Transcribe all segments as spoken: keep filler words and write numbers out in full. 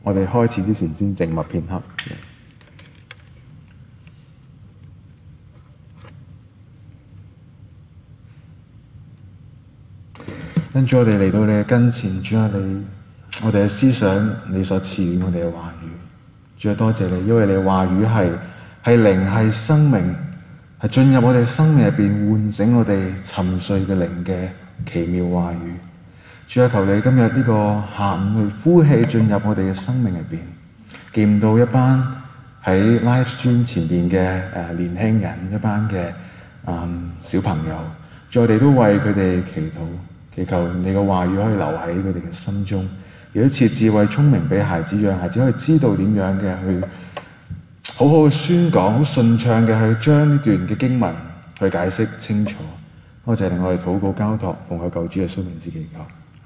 我哋開始之前先靜默片刻。跟住我哋嚟到你嘅跟前，主啊，你我哋嘅思想，你所賜予我哋嘅話語，主啊，多謝你，因為你嘅話語係係靈係生命，係進入我哋生命入邊喚醒我哋沉睡嘅靈嘅奇妙話語。主啊，求你今日呢個下午去呼氣進入我哋嘅生命入邊，見到一班喺 live stream 前邊嘅誒年輕人，一班嘅嗯小朋友，主，我哋都為佢哋祈禱。祈求你嘅話語可以留喺佢哋嘅心中，亦都賜智慧聰明俾孩子，讓孩子可以知道點樣嘅去好好去宣講，好順暢嘅去將呢段嘅經文去解釋清楚。多謝令我哋禱告交託，奉靠救主嘅聖名之祈求。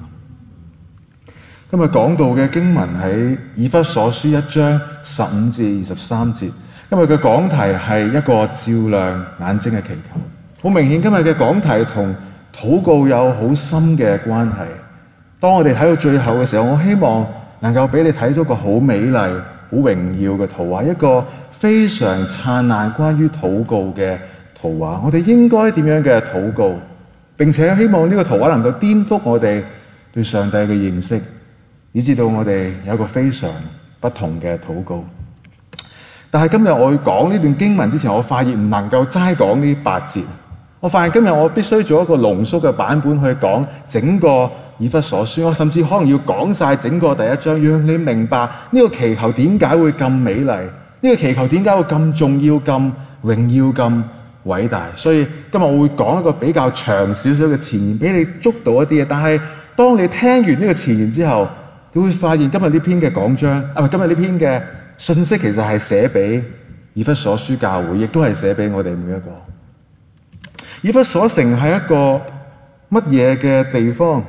今日講到嘅經文喺以弗所書一章十五至二十三節。今日嘅講題係一個照亮眼睛嘅祈求。好明顯，今日嘅講題同禱告有好深嘅關係。當我哋睇到最後嘅時候，我希望能夠俾你睇到個好美麗、好榮耀嘅圖畫，一個非常燦爛關於禱告嘅圖畫。我哋應該點樣嘅禱告，並且希望呢個圖畫能夠顛覆我哋對上帝嘅認識，以至到我哋有一個非常不同嘅禱告。但係今日我要講呢段經文之前，我發現唔能夠齋講呢八節。我發現今日我必須做一個濃縮嘅版本去講整個以弗所書，我甚至可能要講晒整個第一章，讓你明白呢個祈求點解會咁美麗，呢個祈求點解會咁重要、咁榮耀、咁偉大。所以今日我會講一個比較長少少嘅前言，俾你捉到一啲嘢。但係當你聽完呢個前言之後，你會發現今日呢篇嘅講章啊，唔係今日呢篇嘅信息，其實係寫俾以弗所書教會，亦都係寫俾我哋每一個。以弗所城係一個乜嘢嘅地方？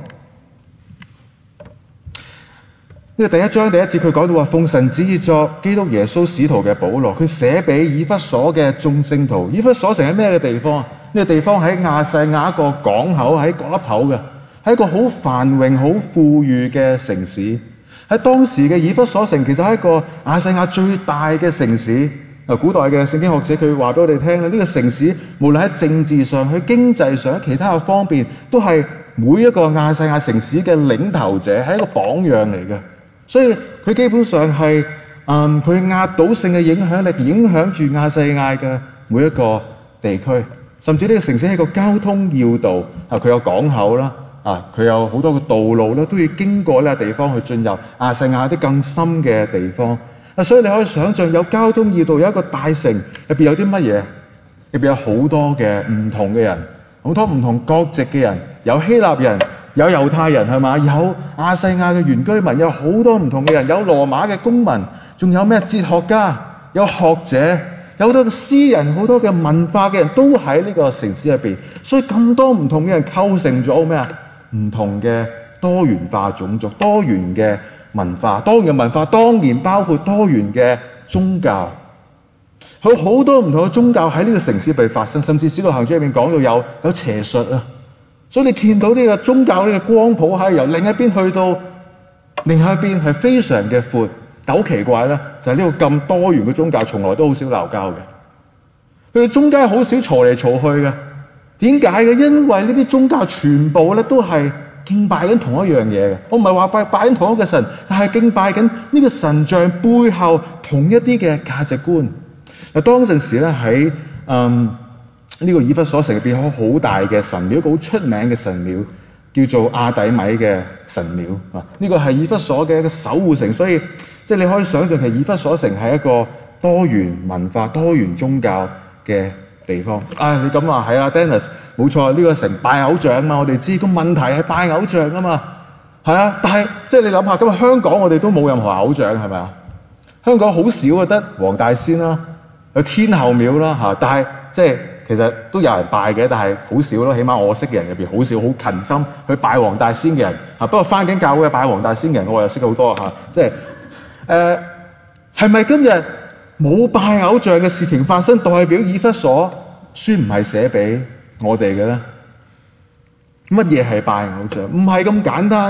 呢個第一章第一節佢講到話，奉神旨意作基督耶穌使徒嘅保羅，佢寫俾以弗所嘅眾聖徒。以弗所城係咩嘅地方？呢個地方喺亞細亞一個港口，喺嗰一頭嘅，係一個好繁榮、好富裕嘅城市。喺當時嘅以弗所城，其實係一個亞細亞最大嘅城市。啊，古代嘅聖經學者佢話俾我哋聽啦，呢個城市無論喺政治上、喺經濟上、喺其他嘅方面，都係每一個亞細亞城市嘅領頭者，係一個榜樣嚟嘅。所以佢基本上係嗯佢壓倒性嘅影響力，影響住亞細亞嘅每一個地區，甚至呢個城市係一個交通要道。啊，佢有港口啦，啊，佢有好多嘅道路啦，都要經過呢個地方去進入亞細亞啲更深嘅地方。啊，所以你可以想象，有交通要道，有一個大城，入邊有啲乜嘢？入邊有好多嘅唔同嘅人，好多唔同國籍嘅人，有希臘人，有猶太人，係嘛？有亞細亞嘅原居民，有好多唔同嘅人，有羅馬嘅公民，仲有咩哲學家，有學者，有好多嘅詩人，好多嘅文化嘅人都喺呢個城市入邊。所以咁多唔同嘅人構成咗咩啊？唔同嘅多元化種族，多元嘅文化，多元嘅文化當然包括多元嘅宗教。佢好多唔同嘅宗教喺呢個城市被發生，甚至使徒行傳入面講到有有邪術啊。所以你見到呢個宗教呢個光譜係由另一邊去到另一邊係非常嘅闊。但好奇怪咧，就係呢個咁多元嘅宗教從來都好少鬧交嘅，佢哋中間好少嘈嚟嘈去嘅。點解嘅？因為呢啲宗教全部咧都係敬拜緊同一樣嘢嘅。我唔係話拜拜緊同一個神，但係敬拜緊呢個神像背後同一啲嘅價值觀。嗱，當陣時咧喺嗯呢個以弗所城入邊有好大嘅神廟，一個好出名嘅神廟叫做亞底米嘅神廟啊。呢個係以弗所嘅一個守護城，所以即係你可以想象係以弗所城係一個多元文化、多元宗教嘅地方。啊，你咁話係啊 Dennis 冇錯，呢個城拜偶像啊嘛，我哋知個問題係拜偶像啊嘛，係啊，但係即係你諗下，今日香港我哋都冇任何偶像係咪啊？香港好少啊，得黃大仙啦，有天后廟啦嚇，但係即係其實都有人拜嘅，但係好少咯。起碼我識嘅人入邊好少好勤心去拜黃大仙嘅人嚇。不過翻緊教會拜黃大仙嘅人，我又識好多嚇。即係誒係咪今日冇拜偶像嘅事情發生，代表以弗所書唔係寫俾我哋嘅咧？乜嘢係拜偶像？唔係咁簡單啊！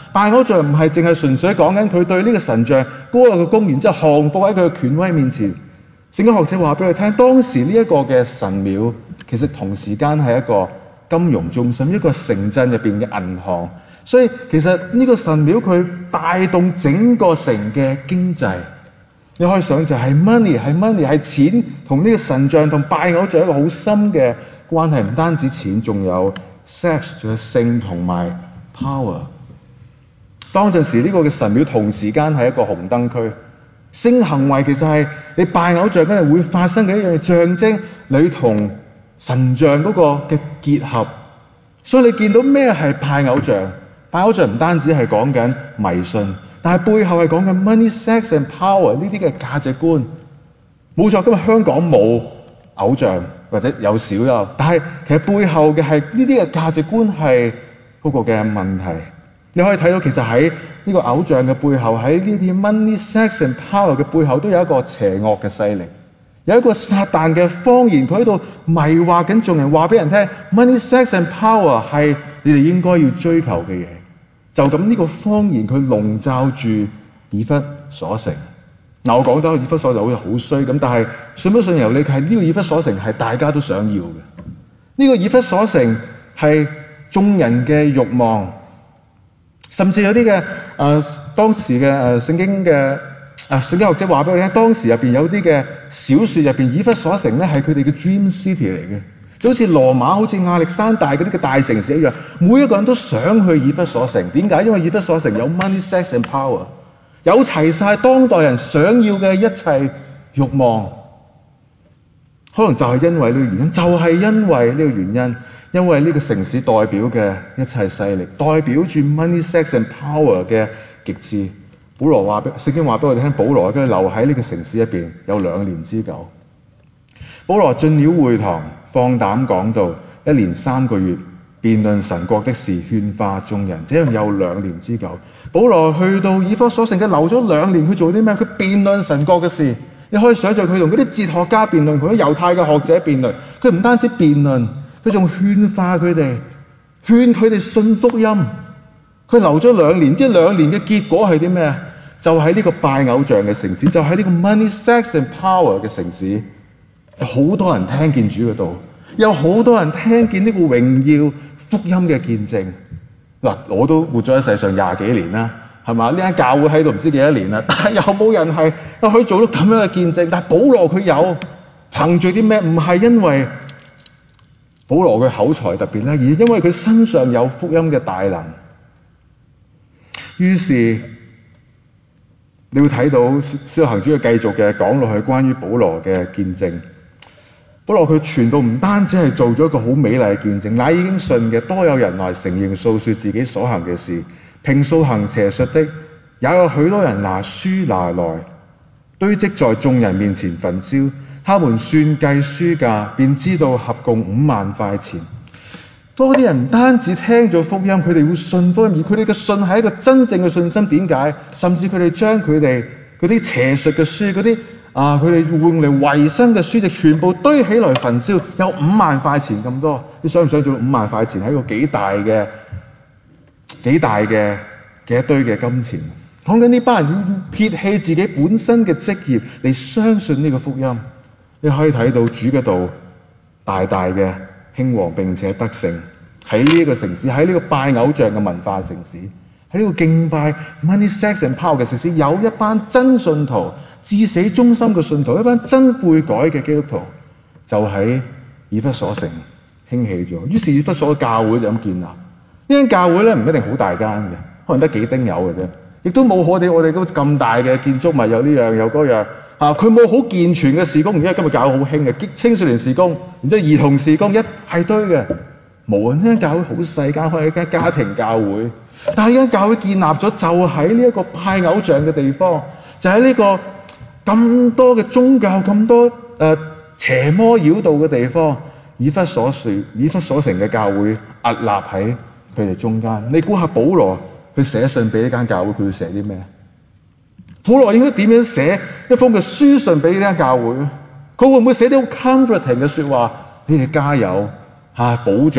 拜偶像唔係淨係純粹講緊佢對呢個神像高傲嘅恭，然之後降服喺佢嘅權威面前。聖經學者話俾佢聽，當時呢一個嘅神廟其實同時間係一個金融中心，一個城鎮入邊嘅銀行。所以其實呢個神廟佢帶動整個城嘅經濟。你可以想象係 money 係 money 係錢，同呢個神像同拜偶像一個好深嘅關係。唔單止錢，仲有 sex， 仲有性同埋 power。當陣時呢個嘅神廟同時間係一個紅燈區，性行為其實係你拜偶像嗰日會發生嘅一樣象徵你同神像嗰個嘅結合。所以你見到咩係拜偶像？拜偶像唔單止係講緊迷信，但係背後係講緊 money, sex and power 呢啲嘅價值觀。冇錯，今日香港冇偶像或者有少有，但係其實背後嘅係呢啲嘅價值觀係嗰個嘅問題。你可以睇到其實喺呢個偶像嘅背後，喺呢啲 money, sex and power 嘅背後都有一個邪惡嘅勢力，有一個撒旦嘅謊言，佢喺度迷惑緊眾人，話俾人聽 money, sex and power 係你哋應該要追求嘅嘢。就咁呢個謊言佢籠罩住以弗所城。嗱，我講到以弗所就好似好衰咁，但係信不信由你，係呢個以弗所城係大家都想要嘅。呢個以弗所城係眾人嘅慾望，甚至有啲嘅誒當時嘅誒聖經嘅誒聖經學者話俾我聽，當時入邊有啲嘅小説入邊，以弗所城咧係佢哋嘅 dream city 嚟嘅。就好似羅馬、好似亞歷山大嗰啲嘅大城市一樣，每一個人都想去以弗所城。點解？因為以弗所城有 money, sex and power， 有齊晒當代人想要嘅一切慾望。可能就係因為呢個原因，就係、是、因為呢個原因，因為呢個城市代表嘅一切勢力，代表住 money, sex and power 嘅極致。保羅話俾聖經話俾我哋聽，保羅跟住留喺呢個城市入邊有兩年之久。保羅進了會堂，放膽講道，一連三個月辯論神國的事，勸化眾人，這樣有兩年之久。保羅去到以弗所城嘅留咗兩年，佢做啲咩？佢辯論神國嘅事。你可以想象佢同嗰啲哲學家辯論，同啲猶太嘅學者辯論。佢唔單止辯論，佢仲勸化佢哋，勸佢哋信福音。佢留咗兩年，即係兩年嘅結果係啲咩？就喺呢個拜偶像嘅城市，就喺呢個 money, sex and power 嘅城市。有好多人聽見主嘅道，有好多人聽見呢個榮耀福音嘅見證。嗱，我都活咗喺世上廿幾年啦，係嘛？呢間教會喺度唔知幾多年啦，但係有冇人係可以做到咁樣嘅見證？但係保羅佢有，憑住啲咩？唔係因為保羅嘅口才特別咧，而因為佢身上有福音嘅大能。於是你會睇到《使徒行傳》繼續嘅講落去關於保羅嘅見證。保羅佢傳道唔單止係做咗一個好美麗嘅見證，乃已經信嘅多有人來承認訴說自己所行嘅事，平素行邪術的，也有許多人拿書拿來堆積在眾人面前焚燒。他們算計書價，便知道合共五萬塊錢。多啲人唔單止聽咗福音，佢哋會信福音，而佢哋嘅信係一個真正嘅信心。點解？甚至佢哋將佢哋嗰啲邪術嘅書，嗰啲啊，佢哋用嚟維生嘅書籍，全部堆起來焚燒，有五萬塊錢咁多。你想唔想做五萬塊錢係一個幾大嘅、幾大嘅嘅一堆嘅金錢？講緊呢班人要撇棄自己本身嘅職業嚟相信呢個福音。你可以睇到主嘅道大大嘅興旺並且得勝喺呢一個城市，喺呢個拜偶像嘅文化城市，喺呢個敬拜 money, sex and power 嘅城市，有一班真信徒、至死忠心嘅信徒，一班真悔改嘅基督徒，就喺以弗所城興起咗。於是以弗所嘅教會就咁建立。呢間教會咧唔一定好大間嘅，可能得幾丁友嘅啫，亦都冇我哋我哋都咁大嘅建築物，有呢樣有嗰樣。啊！佢冇好健全嘅事工，而家今日教會好興嘅青少年事工，然之後兒童事工一大堆嘅。無論呢間教會好細間，可能係一間家庭教會，但係呢間教會建立咗就喺呢一個拜偶像嘅地方，就喺呢個咁多嘅宗教、咁多誒、呃、邪魔妖道嘅地方，以弗所說、以弗所城嘅教會屹立喺佢哋中間。你估下保羅佢寫信俾呢間教會，佢要寫啲咩？保羅應該點樣寫一封嘅書信俾呢間教會咧？佢會唔會寫啲好 comforting 嘅說話？你哋加油吓、啊，保重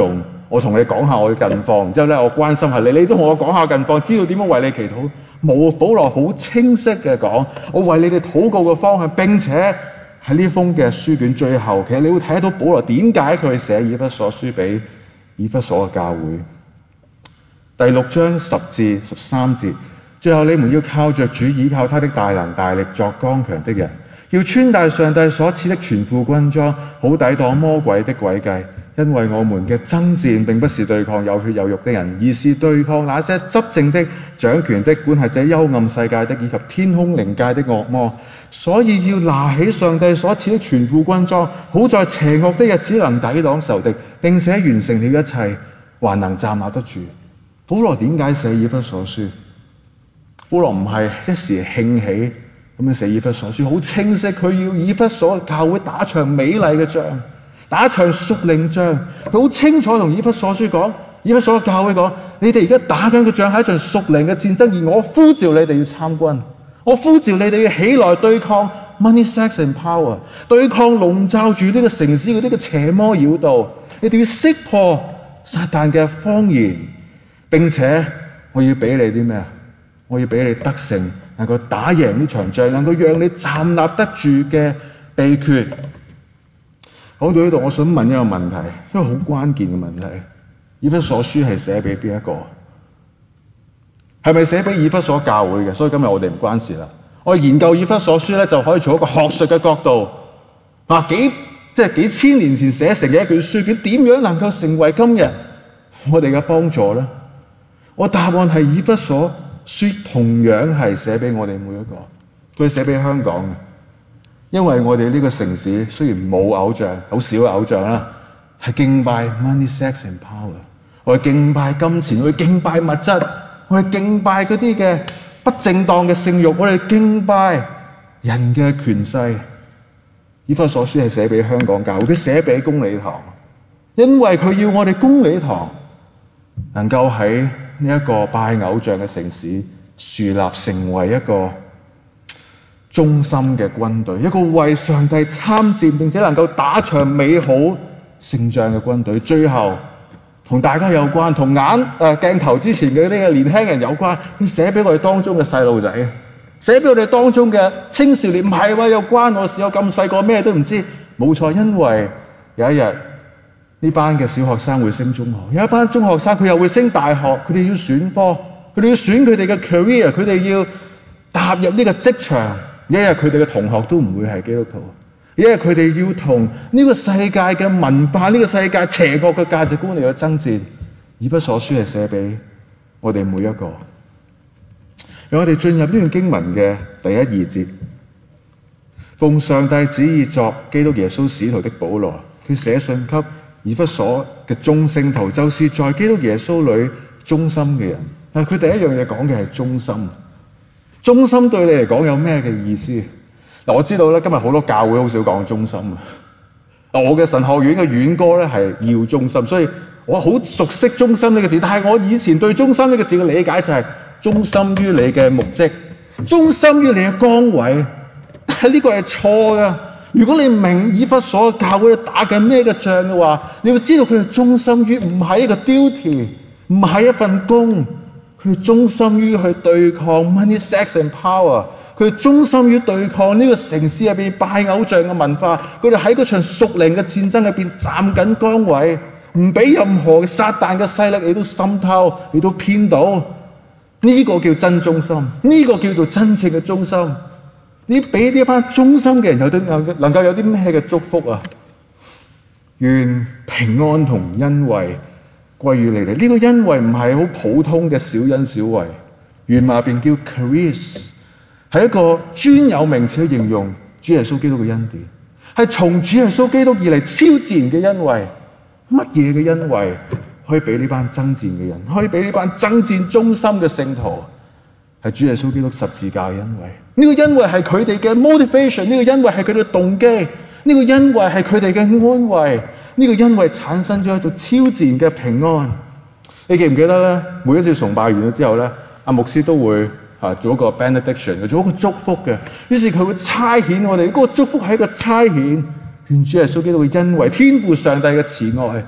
我同你講下我嘅近況，然之後咧我關心下你，你都同我講下近況，知道點樣為你祈禱。冇，保羅好清晰嘅講，我為你哋禱告嘅方向。並且喺呢封嘅書卷最後，其實你會睇到保羅點解佢寫以弗所書俾以弗所嘅教會。第六章十至十三節，最後你們要靠着主，倚靠他的大能大力，作剛強的人，要穿戴上帝所賜的全副軍裝，好抵擋魔鬼的詭計。因為我們嘅爭戰並不是對抗有血有肉的人，而是對抗那些執政的、掌權的、管轄這幽暗世界的，以及天空靈界的惡魔。所以要拿起上帝所賜的全副軍裝，好在邪惡的日子能抵擋仇敵，並且完成了一切，還能站立得住。保羅點解寫以弗所書？保羅唔係一時興起咁樣寫以弗所書，好清晰，佢要以弗所教會打場美麗嘅仗，打一場屬靈仗。佢好清楚同以弗所書講，以弗所教會講，你哋而家打緊嘅仗係一場屬靈嘅戰爭，而我呼召你哋要參軍，我呼召你哋要起來對抗 money, sex and power， 對抗籠罩住呢個城市嗰啲嘅邪魔妖道，你哋要識破撒旦嘅謊言，並且我要俾你啲咩啊？我要俾你得勝，能夠打贏呢場仗，能夠讓你站立得住嘅秘訣。講到呢度，我想問一個問題，一個好關鍵嘅問題：以弗所書係寫俾邊一個？係咪寫俾以弗所教會嘅？所以今日我哋唔關事啦。我哋研究以弗所書咧，就可以從一個學術嘅角度，啊幾即係幾千年前寫成嘅一卷書卷，點樣能夠成為今日我哋嘅幫助咧？我答案係以弗所書同樣係寫俾我哋每一個，佢係寫俾香港嘅。因為我哋呢個城市雖然冇偶像，好少嘅偶像啦，係敬拜 money, sex and power， 我哋敬拜金錢，我哋敬拜物質，我哋敬拜嗰啲嘅不正當嘅性慾，我哋敬拜人嘅權勢。以弗所書係寫俾香港教會，佢寫俾公理堂，因為佢要我哋公理堂能夠喺呢一個拜偶像嘅城市樹立成為一個忠心嘅軍隊，一個為上帝參戰並且能夠打場美好勝仗嘅軍隊。最後同大家有關，同眼誒、呃、鏡頭之前嘅呢個年輕人有關，佢寫俾我哋當中嘅細路仔，寫俾我哋當中嘅青少年。唔係話有關我事，我咁細個咩都唔知。冇錯，因為有一日呢班嘅小學生會升中學，有一班中學生佢又會升大學，佢哋要選科，佢哋要選佢哋嘅 career， 佢哋要踏入呢個職場。一日佢哋嘅同學都唔會係基督徒，一日佢哋要同呢個世界嘅文化、呢、這個世界邪惡嘅價值觀嚟去爭戰。以弗所書係寫俾我哋每一個。讓我哋進入呢段經文嘅第一二節。奉上帝旨意作基督耶穌使徒的保羅，佢寫信給以弗所嘅眾聖徒，就是在基督耶穌裏忠心嘅人。但係佢第一樣嘢講嘅係忠心。忠心對你嚟講有咩嘅意思？嗱，我知道咧，今日好多教會好少講忠心啊。我嘅神學院嘅院歌咧係要忠心，所以我好熟悉忠心呢個字。但係我以前對忠心呢個字嘅理解就係忠心於你嘅目的，忠心於你嘅崗位。但係呢個係錯噶。如果你明以弗所教會打緊咩嘅仗嘅話，你會知道佢哋忠心於唔係一個 duty， 唔係一份工。佢哋忠心於去對抗 money, sex and power， 佢哋忠心於對抗呢個城市入邊拜偶像嘅文化。佢哋喺嗰場屬靈嘅戰爭入邊站緊崗位，唔俾任何撒旦嘅勢力嚟到滲透，嚟到騙到。呢個叫真忠心，呢個叫做真正嘅忠心。你俾呢一班忠心嘅人有啲能夠有啲咩嘅祝福啊？願平安同恩惠歸於你哋。呢個恩惠唔係好普通嘅小恩小惠，原文入邊叫 charis， 係一個專有名詞去形容主耶穌基督嘅恩典，係從主耶穌基督而嚟超自然嘅恩惠。乜嘢嘅恩惠可以俾呢班爭戰嘅人，可以俾呢班爭戰忠心嘅聖徒？係主耶穌基督十字架嘅恩惠。呢個恩惠係佢哋嘅 motivation， 呢個恩惠係佢哋嘅動機，呢個恩惠係佢哋嘅安慰。呢個恩惠產生咗一種超自然嘅平安。你記唔記得咧？每一次崇拜完咗之後咧，阿牧師都會啊做一個 benediction， 做一個祝福嘅。於是佢會差遣我哋，嗰、那個祝福係一個差遣。願主耶穌基督嘅恩惠、天父上帝嘅慈愛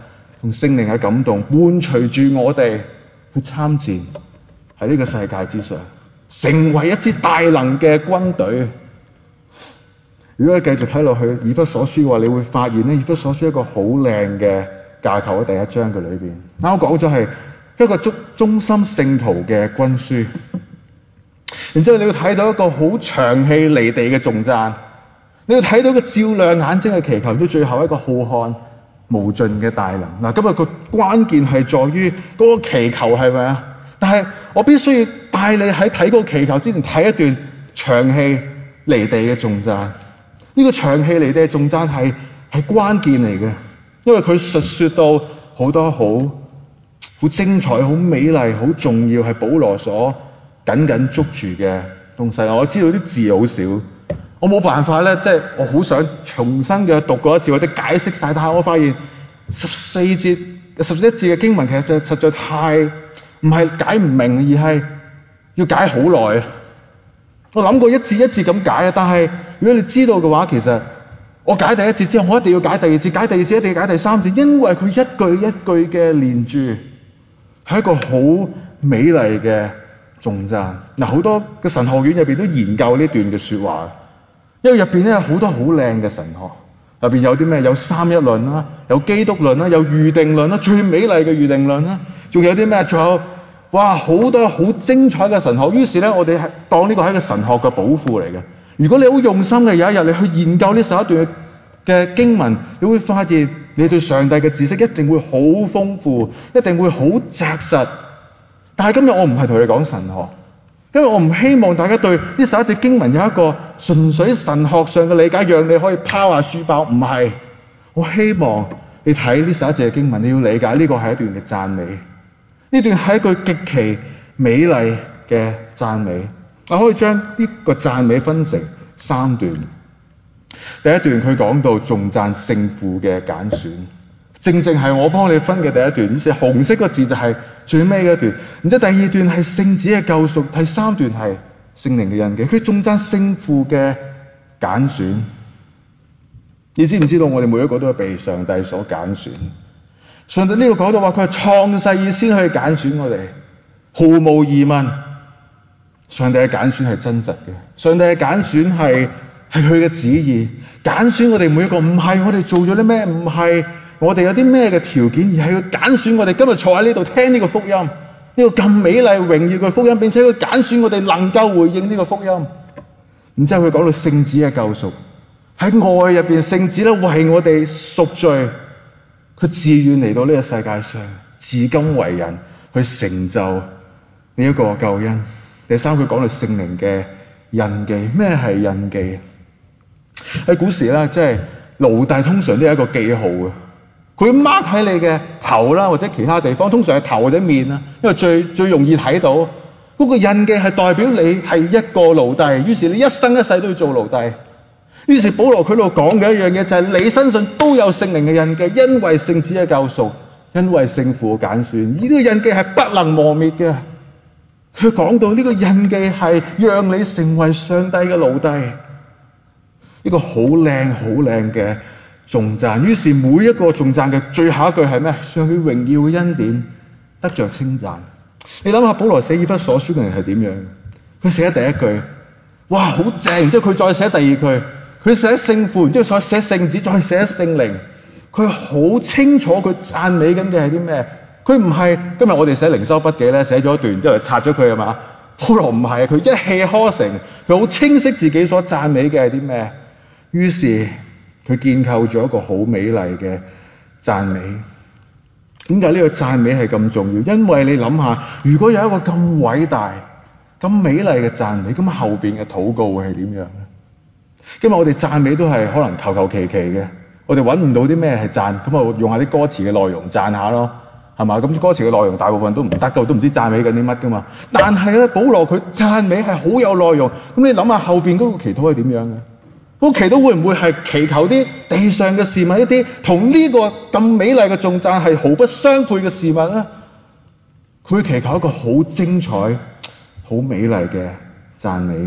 同聖靈嘅感動，伴隨住我哋去參戰喺呢個世界之上，成為一支大能嘅軍隊。如果你繼續睇落去以弗所書嘅話，你會發現咧，以弗所書一個好靚嘅架構喺第一章嘅裏邊。啱啱講咗係一個中中心聖徒嘅軍書，然之後你會睇到一個好長氣離地嘅頌讚，你會睇到一個照亮眼睛嘅祈求，到最後一個浩瀚無盡嘅大能。嗱，今日個關鍵係在於嗰個祈求係咪啊？但係我必須要帶你喺睇嗰個祈求之前睇一段長氣離地嘅頌讚。呢個長氣離地嘅頌讚係係關鍵嚟嘅，因為佢述說到好多好好精彩、好美麗、好重要，係保羅所緊緊捉住嘅東西。我知道啲字好少，我冇辦法咧，即係我好想重新嘅讀過一次或者解釋晒，但係我發現十四節、十一節嘅經文其實就實在太唔係解唔明，而係要解好耐。我諗過一節一節咁解啊，但係如果你知道嘅話，其實我解第一節之後，我一定要解第二節，解第二節一定要解第三節，因為佢一句一句嘅連住，係一個好美麗嘅頌讚。嗱，好多嘅神學院入邊都研究呢段嘅說話，因為入邊咧有好多好靚嘅神學，入邊有啲咩？有三一論啦，有基督論啦，有預定論啦，最美麗嘅預定論啦，仲有啲咩？仲有哇，好多好精彩嘅神學。於是咧，我哋係當呢個係一個神學嘅寶庫嚟嘅。如果你好用心嘅有一日你去研究呢十一段嘅經文，你會發現你對上帝嘅知識一定會好豐富，一定會好紮實。但係今日我唔係同你講神學，因為我唔希望大家對呢十一節經文有一個純粹神學上嘅理解，讓你可以拋下書包。唔係，我希望你睇呢十一節嘅經文，你要理解呢個係一段嘅讚美，呢段係一句極其美麗嘅讚美。我可以將呢個讚美分成三段。第一段佢講到頌讚聖父嘅揀選，正正係我幫你分嘅第一段。於是紅色個字就係最尾嗰段。然之後第二段係聖子嘅救贖，第三段係聖靈嘅印記。佢頌讚聖父嘅揀選。你知唔知道我哋每一個都係被上帝所揀選？上帝呢度講到話佢係創世以先去揀選我哋，毫無疑問。上帝嘅揀選係真實嘅，上帝嘅揀選係係佢嘅旨意。揀選我哋每一個，唔係我哋做咗啲咩，唔係我哋有啲咩嘅條件，而係佢揀選我哋今日坐喺呢度聽呢個福音，呢個咁美麗榮耀嘅福音，並且佢揀選我哋能夠回應呢個福音。然之後佢講到聖子嘅救贖，喺愛入邊，聖子咧為我哋贖罪，佢自願嚟到呢個世界上，至今為人去成就呢一個救恩。第三，佢講到聖靈嘅印記。咩係印記？喺古時咧，即係奴隸通常都有一個記號嘅，佢 mark 喺你嘅頭啦，或者其他地方，通常係頭或者面啦，因為最最容易睇到。嗰個印記係代表你係一個奴隸，於是你一生一世都要做奴隸。於是保羅佢度講嘅一樣嘢就係你身上都有聖靈嘅印記，因為聖子嘅救贖，因為聖父嘅揀選，呢個印記係不能磨滅嘅。佢講到呢個印記係讓你成為上帝嘅奴隸，呢個好靚好靚嘅頌讚。於是每一個頌讚嘅最後一句係咩？上帝榮耀嘅恩典得着稱讚。你諗下保羅寫以弗所書嘅人係點樣？佢寫第一句，哇好正，然之後佢再寫第二句，佢寫聖父，然之後再寫聖子，再寫聖靈。佢好清楚佢讚美緊嘅係啲咩？佢唔係今日我哋寫靈修筆記咧，寫咗一段之後就拆咗佢係嘛？保羅唔係，佢一氣呵成，佢好清晰自己所讚美嘅係啲咩？於是佢建構咗一個好美麗嘅讚美。點解呢個讚美係咁重要？因為你諗下，如果有一個咁偉大、咁美麗嘅讚美，咁後邊嘅禱告會係點樣咧？今日我哋讚美都係可能求求其其嘅，我哋揾唔到啲咩係讚，咁啊用下啲歌詞嘅內容讚下咯。係嘛？咁歌詞嘅內容大部分都唔得㗎，都唔知讚美緊啲乜㗎嘛。但係咧，保羅佢讚美係好有內容。咁你諗下後邊嗰個祈禱係點樣嘅？嗰個祈禱會唔會係祈求啲地上嘅事物，一啲同呢個咁美麗嘅頌讚係毫不相配嘅事物咧？佢會祈求一個好精彩、好美麗嘅讚美。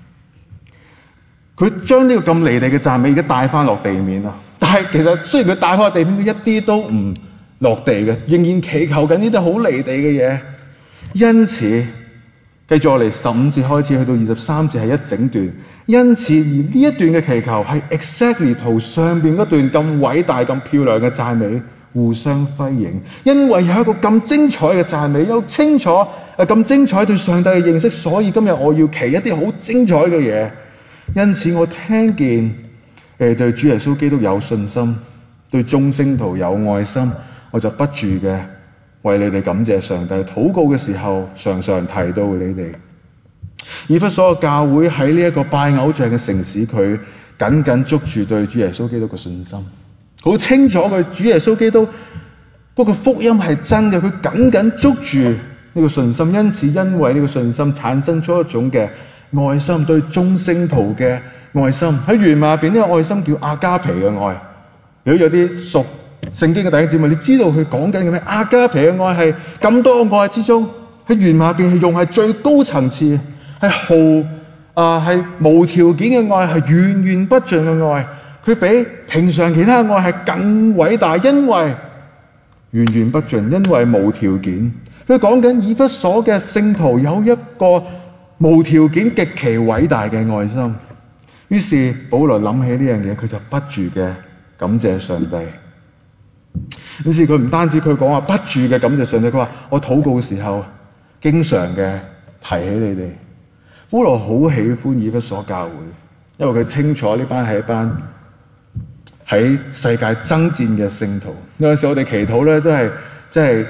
佢將呢個咁離地嘅讚美而家帶翻落地面啦。但係其實雖然佢帶翻落地面，佢一啲都唔落地嘅，仍然祈求緊呢啲好離地嘅嘢。因此，繼續落嚟十五節開始去到二十三節係一整段。因此，而呢一段嘅祈求係 exactly 同上邊嗰段咁偉大、咁漂亮嘅讚美互相輝映。因為有一個咁精彩嘅讚美，有清楚誒咁精彩對上帝嘅認識，所以今日我要祈一啲好精彩嘅嘢。因此，我聽見誒對主耶穌基督有信心，對眾聖徒有愛心，我就不住嘅為你哋感謝上帝。禱告嘅時候，常常提到你哋。以弗所嘅教會喺呢一個拜偶像嘅城市，佢緊緊捉住對主耶穌基督嘅信心，好清楚佢主耶穌基督嗰個福音係真嘅，佢緊緊捉住呢個信心。因此，因為呢個信心產生出一種嘅愛心，對眾聖徒嘅愛心。喺原文入邊呢個愛心叫阿加皮嘅愛。如果有啲熟聖經嘅弟兄姊妹，你知道佢講緊嘅咩？阿加皮嘅愛係咁多愛之中，喺原文入邊係用係最高層次。係毫啊，係無條件嘅愛，係源源不盡嘅愛。佢比平常其他嘅愛係更偉大，因為源源不盡，因為無條件。佢講緊以弗所嘅聖徒有一個無條件極其偉大嘅愛心。於是保羅諗起呢樣嘢，佢就不住嘅感謝上帝。於是佢唔單止佢講話不住嘅感謝上帝，佢話我禱告嘅時候經常嘅提起你哋。保羅好喜歡以弗所教會，因為佢清楚呢班係一班喺世界爭戰嘅聖徒。有陣時我哋祈禱咧，真係真係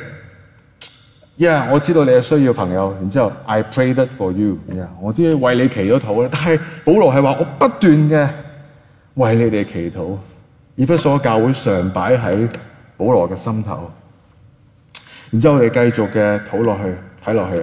，yeah， 我知道你係需要朋友，然之後 I prayed for you，yeah， 我知道為你祈咗禱啦。但係保羅係話我不斷嘅為你哋祈禱。以弗所教會常擺喺保羅嘅心頭。然之後我哋繼續嘅討落去睇落去。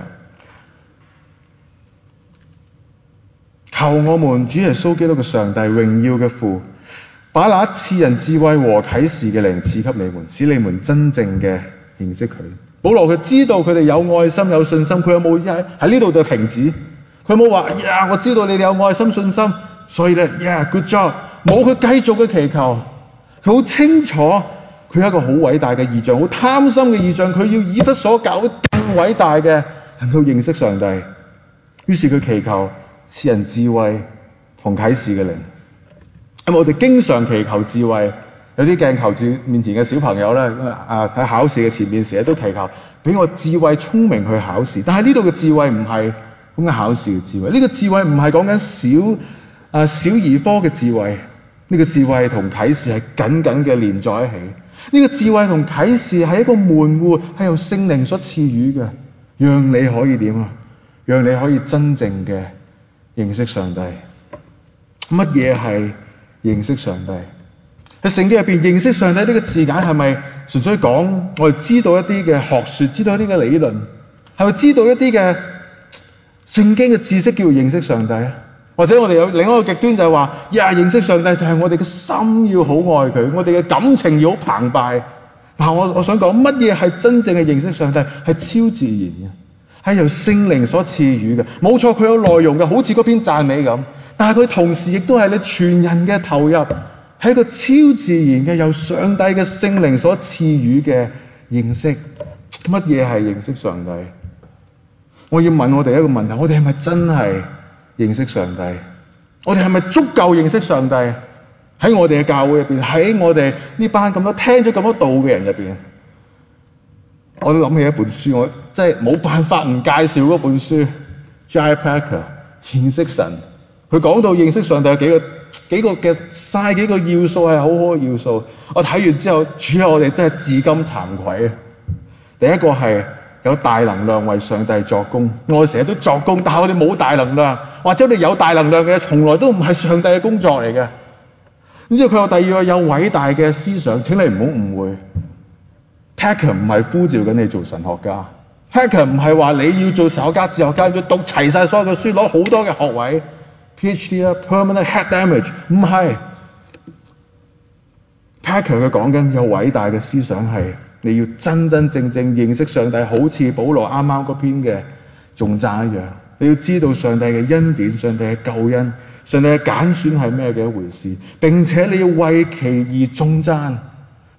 求我們主耶穌基督嘅上帝榮耀嘅父，把那賜人智慧和啟示嘅靈賜給你們，使你們真正嘅認識佢。保羅佢知道佢哋有愛心有信心，佢有冇喺喺呢度就停止？佢冇話呀，我知道你哋有愛心信心，所以咧呀 good job。冇，佢繼續嘅祈求，佢好清楚佢有一個好偉大嘅異象，好貪心嘅異象，佢要以弗所教會更偉大嘅能夠認識上帝。於是佢祈求賜人智慧同啟示嘅靈。咁我哋經常祈求智慧，有啲鏡頭住面前嘅小朋友咧，啊喺考試嘅前面成日都祈求俾我智慧聰明去考試。但係呢度嘅智慧唔係咁嘅考試嘅智慧，呢個智慧唔係講緊小啊小兒科嘅智慧，呢個智慧同啟示係緊緊嘅連在一起。呢個智慧同啟示係一個門戶，係由聖靈所賜予嘅，讓你可以點啊？讓你可以真正嘅認識上帝。乜嘢係認識上帝？喺聖經入邊，認識上帝呢個字眼係咪純粹講我哋知道一啲嘅學說，知道一啲嘅理論？係咪知道一啲嘅聖經嘅知識叫做認識上帝啊？或者我哋有另一個極端就係話，呀，認識上帝就係我哋嘅心要好愛佢，我哋嘅感情要好澎湃。嗱，我我想講乜嘢係真正嘅認識上帝？係超自然嘅，係由聖靈所賜予嘅。冇錯，佢有內容嘅，好似嗰篇讚美咁。但係佢同時亦都係你全人嘅投入，係一個超自然嘅由上帝嘅聖靈所賜予嘅認識。乜嘢係認識上帝？我要問我哋一個問題：我哋係咪真係認識上帝？我哋係咪足夠認識上帝？喺我哋嘅教會入邊，喺我哋呢班咁多聽咗咁多道嘅人入邊，我都諗起一本書，我真係冇辦法唔介紹嗰本書 J I Packer 認識神。佢講到認識上帝有幾個幾個嘅晒幾個要素係好好嘅要素。我睇完之後，主啊，我哋真係自甘慚愧啊！第一個係有大能量為上帝作工。我哋成日都作工，但係我哋冇大能量，或者我哋有大能量嘅，從來都唔係上帝嘅工作嚟嘅。咁之後佢有第二個有偉大嘅思想。請你唔好誤會 Packer 唔係呼召緊你做神學家。Packer 唔係話你要做神學家、哲學家，要讀齊晒所有嘅書，攞好多嘅學位。PhD 啊 ，permanent head damage， 唔係。Packer 佢講緊有偉大嘅思想係你要真真正正認識上帝，好似保羅啱啱嗰篇嘅頌讚一樣。你要知道上帝嘅恩典、上帝嘅救恩、上帝嘅揀選係咩嘅一回事，並且你要為其而頌讚。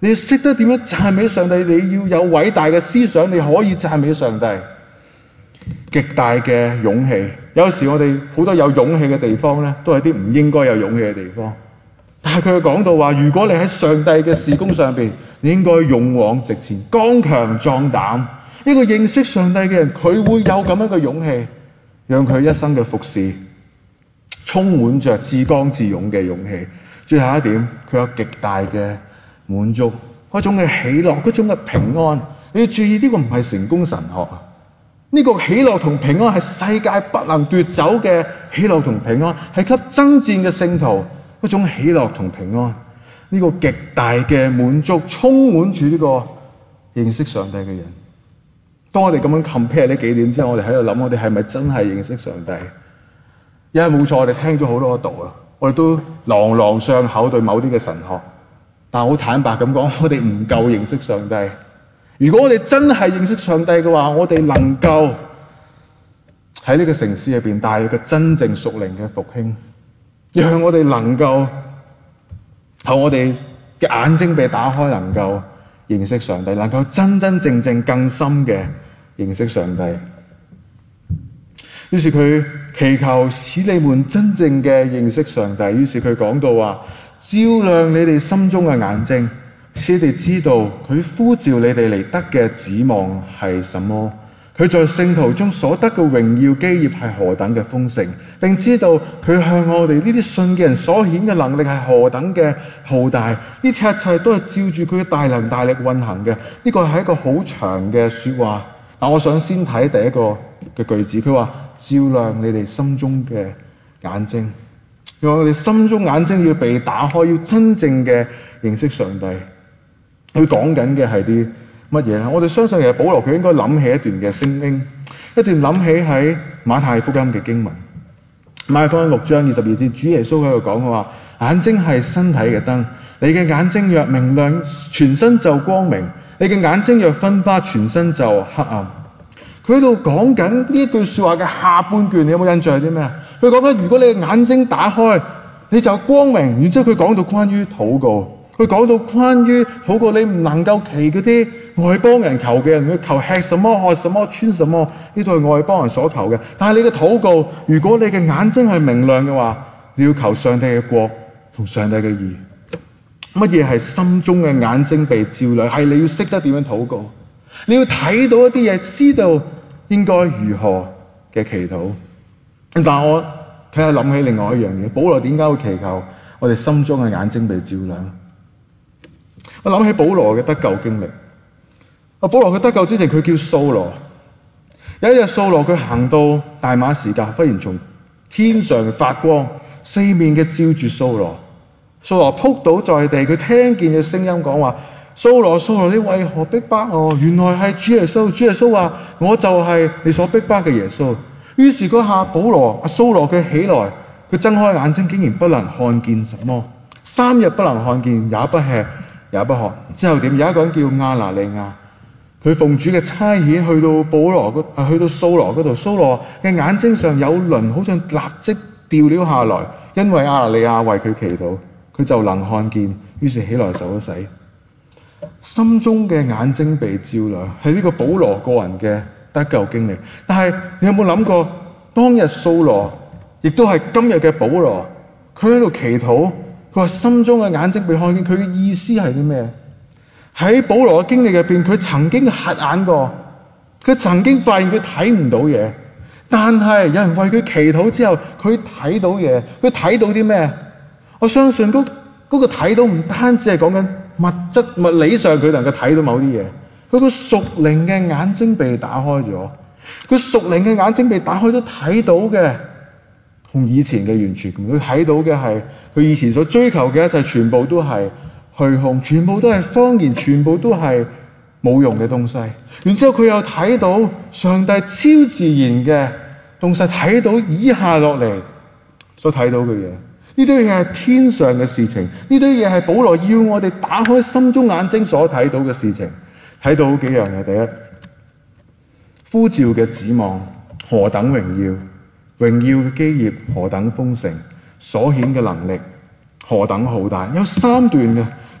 你識得點樣讚美上帝，你要有偉大嘅思想，你可以讚美上帝。極大嘅勇氣，有時我哋好多有勇氣嘅地方呢，都係啲唔應該有勇氣嘅地方。但係佢講到話，如果你喺上帝嘅事工上邊，你應該勇往直前，剛強壯膽。一個認識上帝嘅人，佢會有咁樣嘅勇氣，讓佢一生嘅服侍充滿着自剛自勇嘅勇氣。最後一點，佢有極大嘅滿足，嗰種嘅喜樂，嗰種嘅平安。你要注意，呢個唔係成功神學啊！呢個喜樂同平安係世界不能奪走嘅喜樂同平安，係給爭戰嘅聖徒嗰種喜樂同平安。呢個極大嘅滿足，充滿住呢個認識上帝嘅人。當我哋咁樣 compare 呢幾點之後，我哋喺度諗，我哋係咪真係認識上帝？因為冇錯，我哋聽咗好多道啊，我哋都朗朗上口對某啲嘅神學，但好坦白咁講，我哋唔夠認識上帝。如果我哋真係認識上帝嘅話，我哋能夠喺呢個城市入邊帶一個真正屬靈嘅復興，讓我哋能夠由我哋嘅眼睛被打開，能夠認識上帝，能夠真真正正更深嘅認識上帝。於是佢祈求使你們真正嘅認識上帝。於是佢講到話，照亮你哋心中嘅眼睛，使你哋知道佢呼召你哋嚟得嘅指望係什麼，佢在聖徒中所得嘅榮耀基業係何等嘅豐盛，並知道佢向我哋呢啲信嘅人所顯嘅能力係何等嘅浩大。呢一切都係照住佢嘅大能大力運行嘅。呢個係一個好長嘅說話，但我想先睇第一個嘅句子，佢話照亮你哋心中嘅眼睛，讓我哋心中眼睛要被打開，要真正嘅認識上帝。佢講緊嘅係啲乜嘢咧？我哋相信其實保羅佢應該諗起一段嘅聖經，一段諗起喺馬太福音嘅經文。馬太福音六章二十二節，主耶穌喺度講嘅話：眼睛係身體嘅燈，你嘅眼睛若明亮，全身就光明；你嘅眼睛若昏花，全身就黑暗。佢喺度講緊呢一句說話嘅下半段，你有冇印象係啲咩？佢講緊如果你嘅眼睛打開，你就光明。然之後佢講到關於禱告。佢講到關於禱告，你唔能夠祈嗰啲外邦人求嘅人，佢求吃什麼、喝什麼、穿什麼，呢都係外邦人所求嘅。但係你嘅禱告，如果你嘅眼睛係明亮嘅話，你要求上帝嘅國同上帝嘅義。乜嘢係心中嘅眼睛被照亮？係你要識得點樣禱告，你要睇到一啲嘢，知道應該如何嘅祈禱。但係我睇下諗起另外一樣嘢，保羅點解會祈求我哋心中嘅眼睛被照亮？我諗起保羅嘅得救經歷。啊，保羅佢得救之前，佢叫掃羅。有一日，掃羅佢行到大馬士革，忽然從天上發光，四面嘅照住掃羅。掃羅仆倒在地，佢聽見嘅聲音講話：掃羅，掃羅，你為何逼迫我？原來係主耶穌。主耶穌話：我就係你所逼迫嘅耶穌。於是嗰下，保羅啊，掃羅佢起來，佢睜開眼睛，竟然不能看見什麼，三日不能看見，也不吃也不喝。之後點？有一個人叫亞拿尼亞，佢奉主嘅差遣去到保羅嗰啊，去到掃羅嗰度。掃羅嘅眼睛上有鱗，好像立即掉了下來，因為亞拿尼亞為佢祈禱，佢就能看見。於是起來受咗洗。心中嘅眼睛被照亮，係呢個保羅個人嘅得救經歷。但係你有冇諗過，當日掃羅亦都係今日嘅保羅，佢喺度祈禱。佢話心中嘅眼睛被看見，佢嘅意思係啲咩？喺保羅嘅經歷入邊，佢曾經瞎眼過，佢曾經發現佢睇唔到嘢，但係有人為佢祈禱之後，佢睇到嘢。佢睇到啲咩？我相信嗰嗰個睇到唔單止係講緊物質物理上佢能夠睇到某啲嘢，佢個屬靈嘅眼睛被打開咗，佢屬靈嘅眼睛被打開都睇到嘅，同以前嘅完全唔同。佢睇到嘅係佢以前所追求嘅一切，全部都係虛空，全部都係謊言，全部都係冇用嘅東西。然之後佢又睇到上帝超自然嘅東西，睇到以下落嚟所睇到嘅嘢。呢堆嘢係天上嘅事情，呢堆嘢係保羅要我哋打開心中眼睛所睇到嘅事情。睇到幾樣嘢，第一，呼召嘅指望何等榮耀，榮耀嘅基業何等豐盛，所顯嘅能力何等浩大。有三段嘅，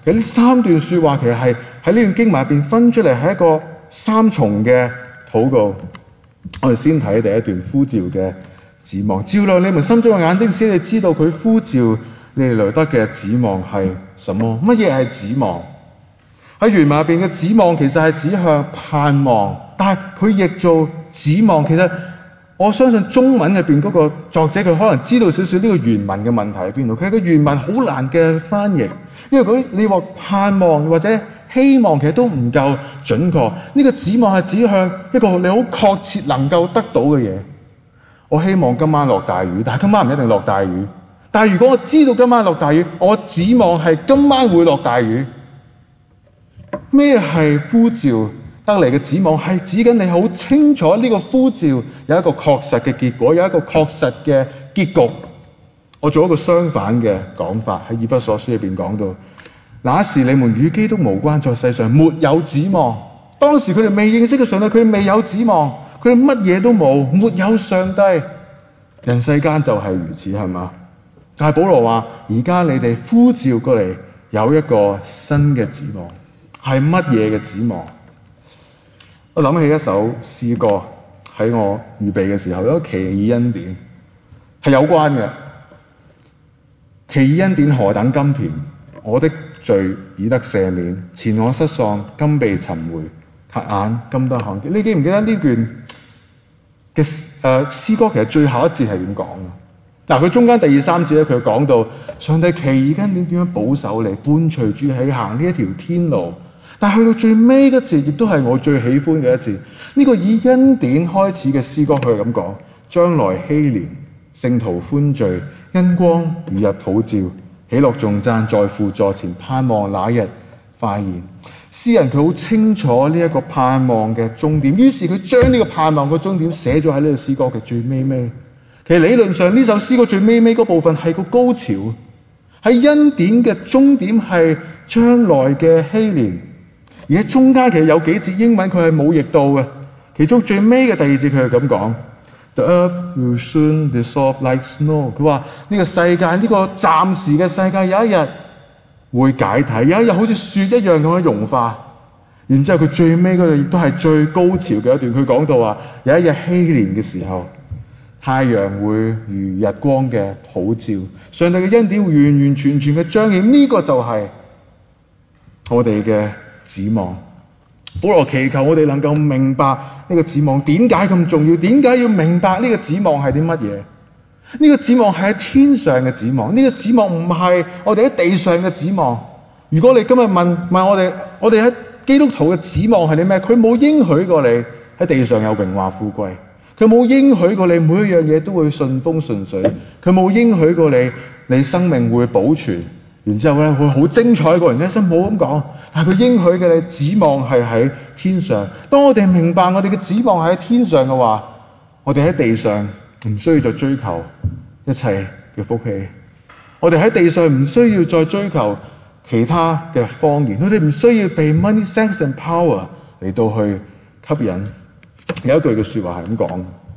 其實呢三段說話其實係喺呢段經文入邊分出嚟，係一個三重嘅禱告。我哋先睇第一段呼召嘅指望，照亮你們心中嘅眼睛，使你知道佢呼召你哋來得嘅指望係什麼。乜嘢係指望？喺原文入邊嘅指望其實係指向盼望，但係佢譯做指望，其實我相信中文入邊嗰個作者佢可能知道少少呢個原文嘅問題喺邊度。佢個原文好難嘅翻譯，因為佢你話盼望或者希望其實都唔夠準確。呢個指望係指向一個你好確切能夠得到嘅嘢。我希望今晚落大雨，但係今晚唔一定落大雨。但係如果我知道今晚落大雨，我指望係今晚會落大雨。咩係呼召得嚟嘅指望？係指緊你好清楚呢個呼召有一個確實嘅結果，有一個確實嘅結局。我做一個相反嘅講法，喺以弗所書入邊講到，那時你們與基督無關，在世上沒有指望。當時佢哋未認識嘅上帝，佢哋未有指望，佢哋乜嘢都冇，沒有上帝。人世間就係如此，係嘛？但係保羅話：而家你哋呼召過嚟，有一個新嘅指望。係乜嘢嘅指望？我諗起一首詩歌，喺我預備嘅時候，有一個奇異恩典係有關嘅。奇異恩典何等甘甜，我的罪已得赦免，前我失喪，今被尋回，瞎眼今得看見。你記唔記得呢段嘅誒詩歌？其實最後一節係點講嘅？嗱，佢中間第二三節咧，佢講到上帝奇異恩典點樣保守你，伴隨住你行呢一條天路。但係去到最尾嗰節，亦都係我最喜歡嘅一節。呢、這個以恩典開始嘅詩歌，佢係咁講：將來禧年，聖徒歡聚，恩光如日普照，喜樂頌讚在父座前，盼望那日快現。詩人佢好清楚呢一個盼望嘅終點，於是佢將呢個盼望嘅終點寫咗喺呢個詩歌嘅最尾尾。其實理論上呢首詩歌最尾尾嗰部分係個高潮，喺恩典嘅終點係將來嘅禧年。而喺中間其實有幾節英文佢係冇譯到嘅，其中最尾嘅第二節佢係咁講 ：The earth will soon dissolve like snow。佢話呢個世界，呢個暫時嘅世界有一日會解體，有一日好似雪一樣咁樣融化。然之後佢最尾嗰度亦都係最高潮嘅一段，佢講到話有一日禧年嘅時候，太陽會如日光嘅普照，上帝嘅恩典會完完全全嘅彰顯。呢、這個就係我哋嘅指望。保羅祈求我哋能夠明白呢個指望點解咁重要，點解要明白呢個指望係啲乜嘢？呢個指望係喺天上嘅指望，呢個指望唔係我哋喺地上嘅指望。如果你今日問問我哋，我哋喺基督徒嘅指望係啲咩？佢冇應許過你喺地上有榮華富貴，佢冇應許過你每一樣嘢都會順風順水，佢冇應許過你你生命會保存，然之後咧會好精彩過人一生，冇咁講。但係佢應許嘅你指望係喺天上。當我哋明白我哋嘅指望係喺天上嘅話，我哋喺地上唔需要再追求一切嘅福氣。我哋喺地上唔需要再追求其他嘅方言，我哋唔需要被 money, sex and power 嚟到去吸引。有一句嘅說話係咁講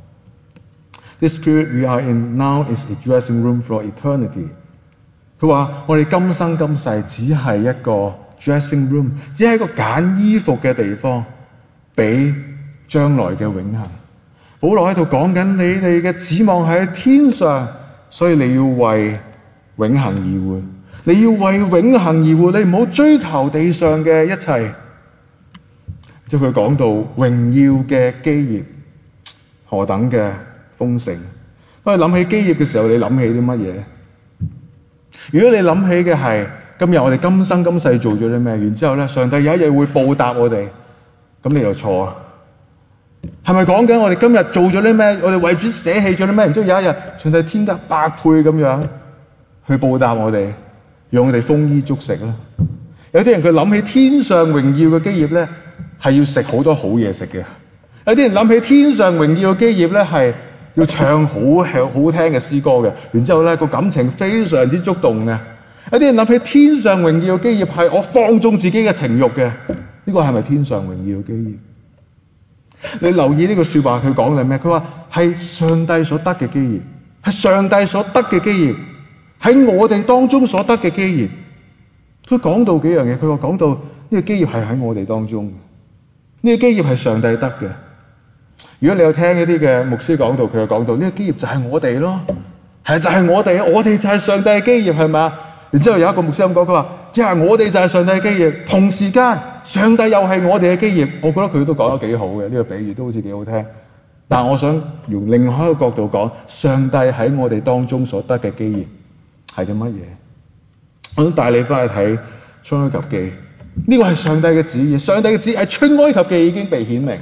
：This period we are in now is a dressing room for eternity。佢話我哋今生今世只係一個 dressing room， 只係一個揀衣服嘅地方，俾將來嘅永恆。保羅喺度講緊你哋嘅指望係喺天上，所以你要為永恆而活，你要為永恆而活，你唔好追求地上嘅一切。即係佢講到榮耀嘅基業何等嘅豐盛。當你諗起基業嘅時候，你諗起啲乜嘢？如果你諗起嘅係今日我哋今生今世做咗啲咩，然之後咧上帝有一日會報答我哋，咁你就錯啊！係咪講緊我哋今日做咗啲咩？我哋為主捨棄咗啲咩？然之後有一日上帝天得百倍咁樣去報答我哋，讓我哋豐衣足食啦。有啲人佢諗起天上榮耀嘅基業咧，係要食好多好嘢食嘅；有啲人諗起天上榮耀嘅基業咧，係要唱好響好聽嘅詩歌嘅，然之後咧個感情非常之觸動嘅。有啲人諗起天上榮耀嘅基業係我放縱自己嘅情慾嘅，呢個係咪天上榮耀嘅基業？你留意呢個說話，佢講嘅係咩？佢話係上帝所得嘅基業，係上帝所得嘅基業，喺我哋當中所得嘅基業。 佢講到幾樣嘢，佢話講到呢個基業係喺我哋當中，呢個基業係上帝得嘅。如果你有聽一啲嘅牧師講道，佢又講到呢個基業就係我哋咯，係就係我哋，我哋就係上帝嘅基業，係咪啊？然之後有一個牧師咁講，佢話即係我哋就係上帝嘅基業，同時間上帝又係我哋嘅基業。我覺得佢都講得幾好嘅，呢個比喻都好似幾好聽。但係我想用另外一個角度講，上帝喺我哋當中所得嘅基業係啲乜嘢？我想帶你翻去睇出埃及記，呢個係上帝嘅旨意，上帝嘅旨意係出埃及記已經被顯明。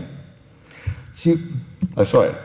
啊，sorry。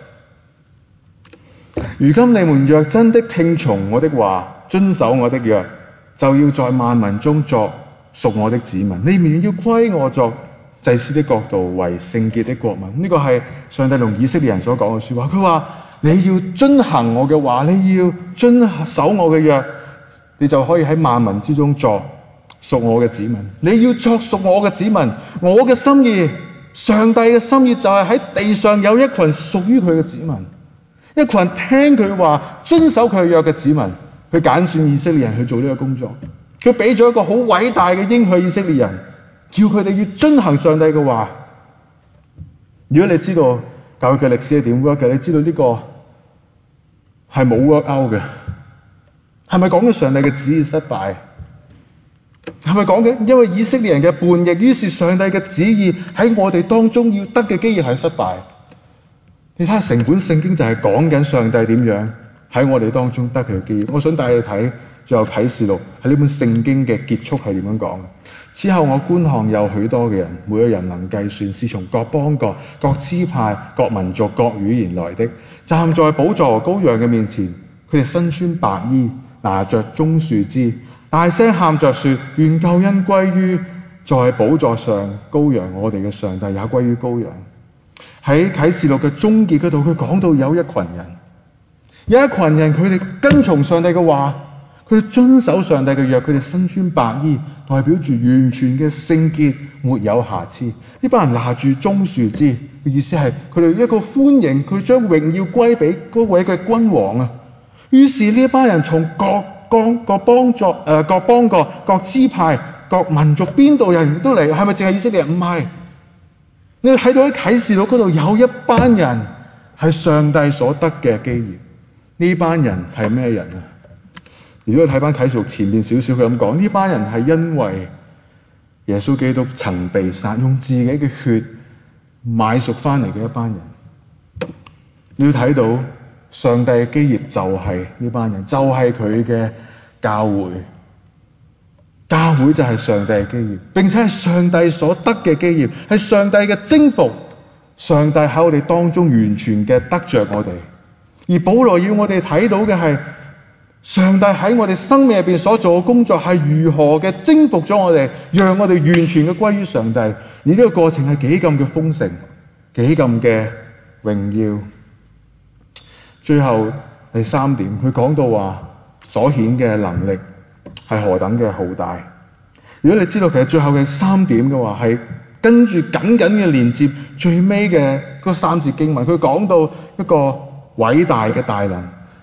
如今你們若真的聽從我的話，遵守我的約，就要在萬民中作屬我的子民。你們要歸我作祭司的國度，為聖潔的國民。呢個係上帝同以色列人所講嘅說話。佢話你要遵行我嘅話，你要遵守我嘅約，你就可以喺萬民之中作屬我嘅子民。你要作屬我嘅子民，我嘅心意，上帝嘅心意就係喺地上有一群屬於佢嘅子民，一群聽佢話、遵守佢約嘅子民，去揀選以色列人去做呢個工作。佢俾咗一個好偉大嘅應許以色列人，叫佢哋要遵行上帝嘅話。如果你知道教會嘅歷史係點 work 嘅，你知道呢個係冇 work out 嘅。係咪講緊上帝嘅旨意失敗？係咪講緊因為以色列人嘅叛逆，於是上帝嘅旨意喺我哋當中要得嘅基業係失敗？你睇下成本聖經就係講緊上帝點樣喺我哋當中得佢嘅基業。我想帶你睇最後啟示錄喺呢本聖經嘅結束係點樣講嘅。之後我觀看有許多嘅人，每個人能計算，是從各邦國、各支派、各民族、各語言來的，站在寶座和羔羊嘅面前，佢哋身穿白衣，拿着棕樹枝，大聲喊着說：願救恩歸於在寶座上羔羊，我哋嘅上帝也歸於羔羊。喺啟示錄嘅終結嗰度，佢講到有一群人，有一群人佢哋跟從上帝嘅話，佢哋遵守上帝嘅約，佢哋身穿白衣，代表住完全嘅聖潔，沒有瑕疵。呢班人拿住棕樹枝嘅意思係佢哋一個歡迎佢將榮耀歸俾嗰位嘅君王啊。於是呢班人從各邦各邦作誒各邦國、各支派、各民族邊度人都嚟，係咪淨係以色列人？唔係。你睇到喺啟示錄嗰度有一班人係上帝所得嘅基業，呢班人係咩人啊？如果睇翻啟示錄前面少少，佢咁講，呢班人係因為耶穌基督曾被殺，用自己嘅血買贖翻嚟嘅一班人。你要睇到上帝嘅基業就係呢班人，就係佢嘅教會。教會就係上帝嘅基業，並且係上帝所得嘅基業，係上帝嘅征服。上帝喺我哋當中完全嘅得着我哋。而保羅要我哋睇到嘅係上帝喺我哋生命入邊所做嘅工作係如何嘅征服咗我哋，讓我哋完全嘅歸於上帝。而呢個過程係幾咁嘅豐盛，幾咁嘅榮耀。最後第三點，佢講到話所顯嘅能力係何等嘅浩大。如果你知道其實最後嘅三點嘅話，係跟住緊緊嘅連接最尾嘅嗰三節經文，佢講到一個偉大嘅大能，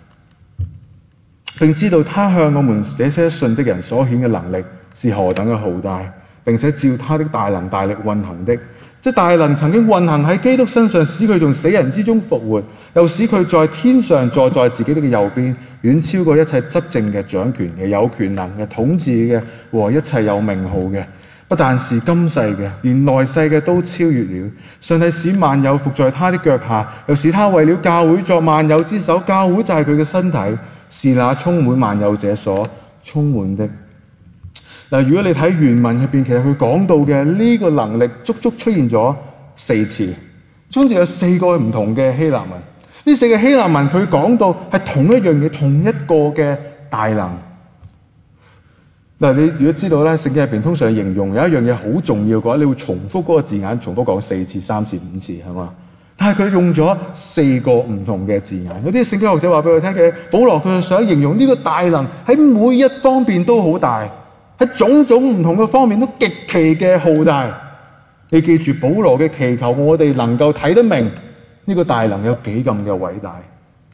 並知道他向我們這些信的人所顯嘅能力是何等嘅浩大，並且照他的大能大力運行的。即大能曾經運行喺基督身上，使佢從死人之中復活，又使佢在天上坐在自己的右邊，遠超過一切執政嘅、掌權嘅、有權能嘅、統治嘅和一切有名號嘅。不但是今世嘅，連來世嘅都超越了。上帝使萬有伏在他的腳下，又使他為了教會作萬有之首。教會就係佢嘅身體，是那充滿萬有者所充滿的。嗱，如果你睇原文入邊，其實佢講到嘅呢個能力足足出現咗四次，總之有四個唔同嘅希臘文。呢四個希臘文佢講到係同一樣嘢，同一個嘅大能。嗱，你如果知道咧，聖經入邊通常形容有一樣嘢好重要嘅話，你會重複嗰個字眼，重複講四次、三次、五次，係嘛？但係佢用咗四個唔同嘅字眼。有啲聖經學者話俾佢聽嘅，保羅佢想形容呢個大能喺每一方面都好大。喺種種唔同嘅方面都極其嘅浩大。你記住保羅嘅祈求，我哋能夠睇得明呢個大能有幾咁嘅偉大。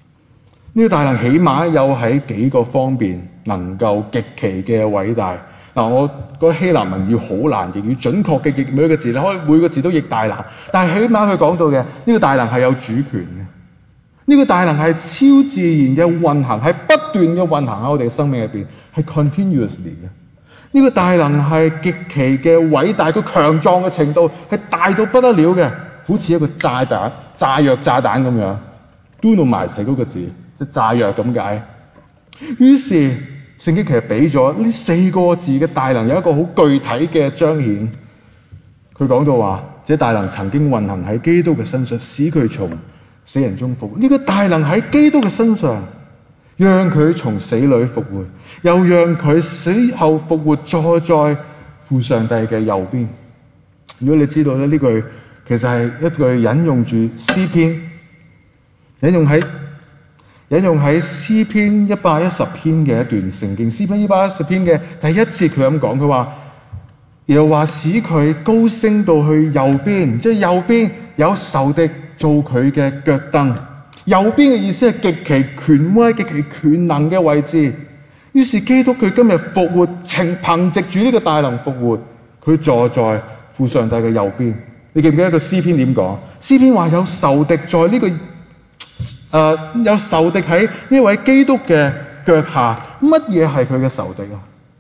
呢個大能起碼有喺幾個方面能夠極其嘅偉大。 嗱，我嗰希臘文要好難譯，要準確嘅譯每一個字，你可以每個字都譯大能。但係起碼佢講到嘅呢、這個大能係有主權嘅，呢、這個大能係超自然嘅運行，係不斷嘅運行喺我哋嘅生命入邊，係 continuously 嘅。呢、這個大能係極其嘅偉大，個強壯嘅程度係大到不得了嘅，好似一個炸彈、炸藥炸彈咁樣，嘟到埋齊嗰個字，即係炸藥咁解。於是聖經其實俾咗呢四個字嘅大能有一個好具體嘅彰顯。佢講到話，這大能曾經運行喺基督嘅身上，使佢從死人中復活。呢、這個大能喺基督嘅身上，讓佢從死裏復活，又讓佢死後復活，坐在父上帝嘅右邊。如果你知道咧，呢句其實係一句引用住詩篇，引用喺引用喺詩篇一百一十篇嘅一段聖經。詩篇一百一十篇嘅第一節佢咁講，佢話又話使佢高升到去右邊，即係右邊有仇敵做佢嘅腳凳。右邊嘅意思係極其權威、極其權能嘅位置。於是基督佢今日復活，憑憑藉住呢個大能復活，佢坐在父上帝嘅右邊。你記唔記得個詩篇點講？詩篇話有仇敵在呢、這個誒、呃、有仇敵喺呢位基督嘅腳下。乜嘢係佢嘅仇敵啊？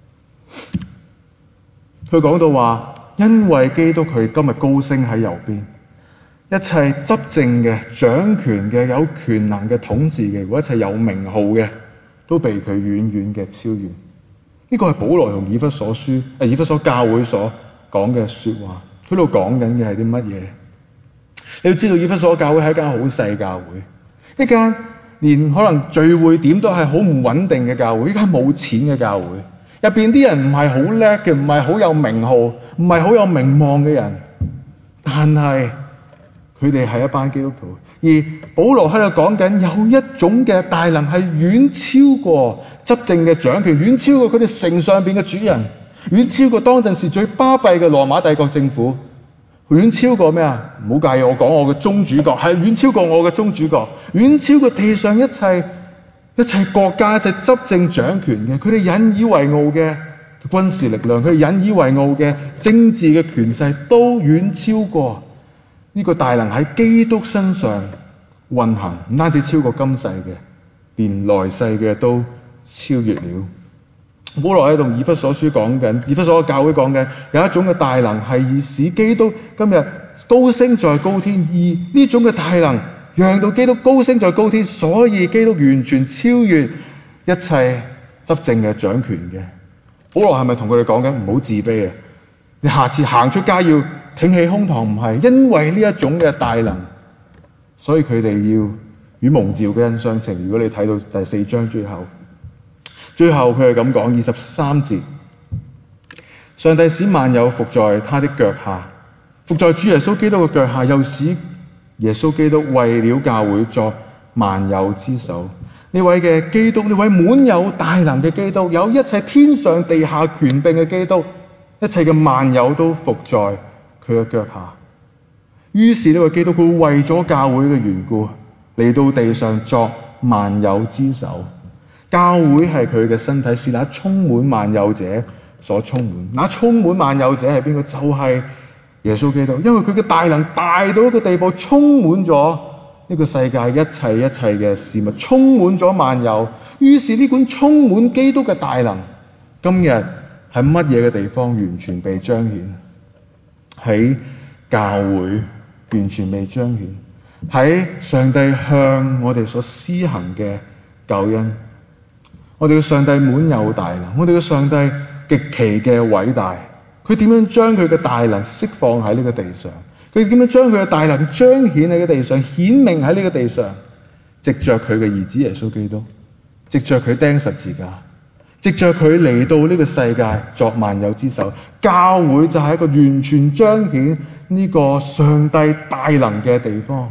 佢講到話，因為基督佢今日高升喺右邊，一切執政嘅、掌權嘅、有權能嘅、統治嘅，如果一切有名號嘅，都被佢遠遠嘅超越。呢、這個係保羅同以弗所書誒、呃、以弗所教會所講嘅說話。佢度講緊嘅係啲乜嘢？你要知道，以弗所教會係一間好細教會，一間連可能聚會點都係好唔穩定嘅教會，一間冇錢嘅教會。入邊啲人唔係好叻嘅，唔係好有名號，唔係好有名望嘅人，但係佢哋係一班基督徒。而保羅喺度講緊有一種嘅大能係遠超過執政嘅掌權，遠超過佢哋城上邊嘅主人，遠超過當陣時最巴閉嘅羅馬帝國政府，遠超過咩啊？唔好介意我講我嘅宗主國，係遠超過我嘅宗主國，遠超過地上一切一切國家、一切執政掌權嘅，佢哋引以為傲嘅軍事力量，佢哋引以為傲嘅政治嘅權勢，都遠超過呢個大能喺基督身上運行。唔單止超過今世嘅，連來世嘅都超越了。保羅喺同以弗所書講緊，以弗所教會講緊有一種嘅大能係以使基督今日高升在高天，而呢種嘅大能讓到基督高升在高天，所以基督完全超越一切執政嘅掌權嘅。保羅係咪同佢哋講緊唔好自卑啊？你下次行出街要挺起胸膛，唔係因為呢一種嘅大能，所以佢哋要與蒙召嘅人相稱。如果你睇到第四章最後，最後佢係咁講，二十三節，上帝使萬有伏在他的腳下，伏在主耶穌基督嘅腳下，又使耶穌基督為了教會作萬有之首。呢位嘅基督，呢位滿有大能嘅基督，有一切天上地下權柄嘅基督，一切嘅萬有都伏在佢嘅腳下。於是呢位基督佢為咗教會嘅緣故嚟到地上作萬有之首。教會係佢嘅身體，是那充滿萬有者所充滿。那充滿萬有者係邊個？就係、是、耶穌基督。因為佢嘅大能大到一個地步，充滿咗呢個世界一切一切嘅事物，充滿咗萬有。於是呢款充滿基督嘅大能，今日喺乜嘢嘅地方完全被彰顯？喺教會完全被彰顯，喺上帝向我哋所施行嘅救恩。我哋嘅上帝滿有大能，我哋嘅上帝極其嘅偉大。佢點樣將佢嘅大能釋放喺呢個地上？佢點樣將佢嘅大能彰顯喺個地上，顯明喺呢個地上？藉着佢嘅兒子耶穌基督，藉着佢釘十字架，藉着佢嚟到呢個世界作萬有之首。教會就係一個完全彰顯呢個上帝大能嘅地方。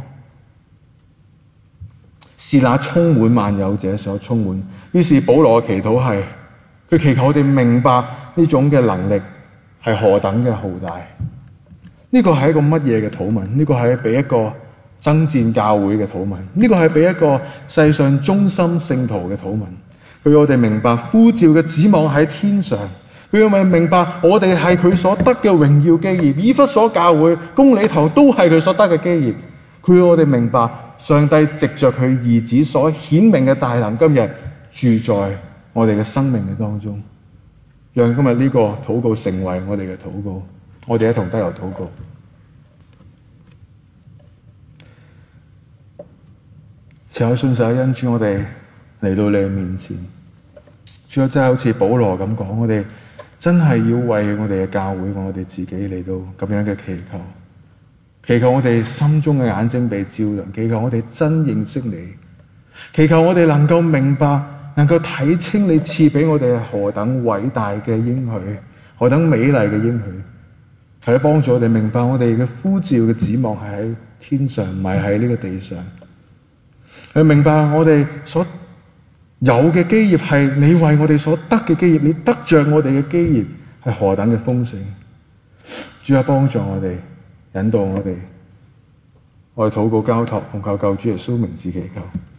是那充滿萬有者所充滿。於是保羅嘅祈禱係，佢祈求我哋明白呢種嘅能力係何等嘅浩大。呢個係一個乜嘢嘅禱文？呢個係俾一個爭戰教會嘅禱文。呢個係俾一個世上忠心聖徒嘅禱文。佢要我哋明白呼召嘅指望喺天上， 佢要咪明白我哋係佢所得嘅榮耀基業，以弗所教會、公理堂都係佢所得嘅基業。佢要我哋明白上帝藉着佢兒子所顯明嘅大能，今日住在我哋嘅生命嘅當中，讓今日呢個禱告成為我哋嘅禱告。我哋一同低頭禱告。慈愛信實嘅恩主，我哋嚟到你嘅面前，主啊，真係好似保羅咁講，我哋真係要為我哋嘅教會、我哋自己嚟到咁樣嘅祈求，祈求我哋心中嘅眼睛被照亮，祈求我哋真認識你，祈求我哋能夠明白，能夠睇清你賜俾我哋係何等偉大嘅應許，何等美麗嘅應許，係幫助我哋明白我哋嘅呼召嘅指望係喺天上，唔係喺呢個地上。去明白我哋所有嘅基業係你為我哋所得嘅基業，你得着我哋嘅基業係何等嘅豐盛。主啊，幫助我哋，引導我哋，我哋禱告交託，奉靠救主耶穌名字祈求。